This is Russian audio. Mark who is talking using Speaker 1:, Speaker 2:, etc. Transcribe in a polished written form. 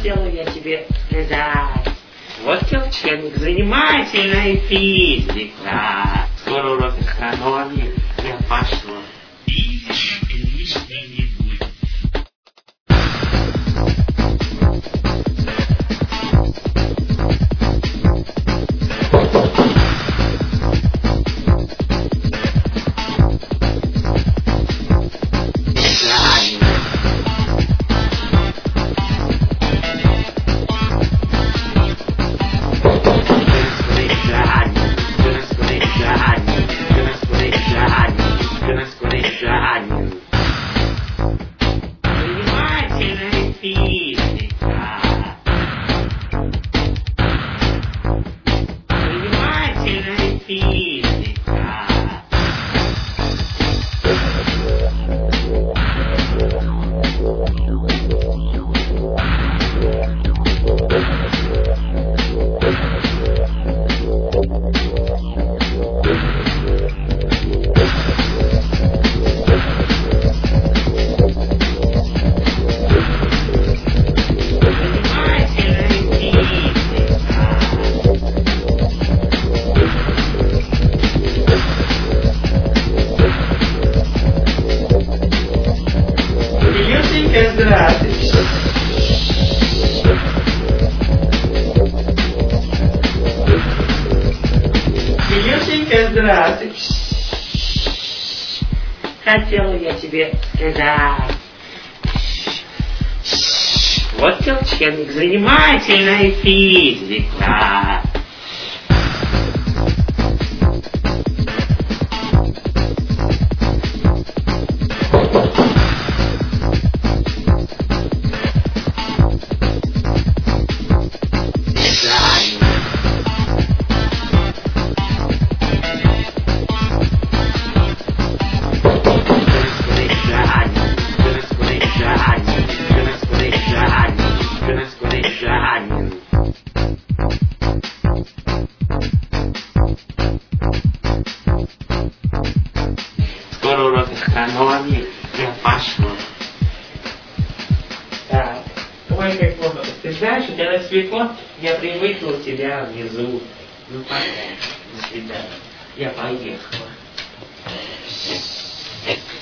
Speaker 1: Хотела я тебе сказать. Вот учебник, занимательная физика. Скоро урок экономии. Я пошла. Физика лишней не будет. Занимательная физика. Занимательная физика. Илюшенька, здравствуйте. Илюшенька, здравствуйте. Хотела я тебе сказать. Вот учебник, занимательная физика. Скоро урок экономии. Я пошла. Так. Ой, как плохо. Ты знаешь, у тебя светло, я привыкла у тебя внизу. Ну, пока. До свидания. Я поехала.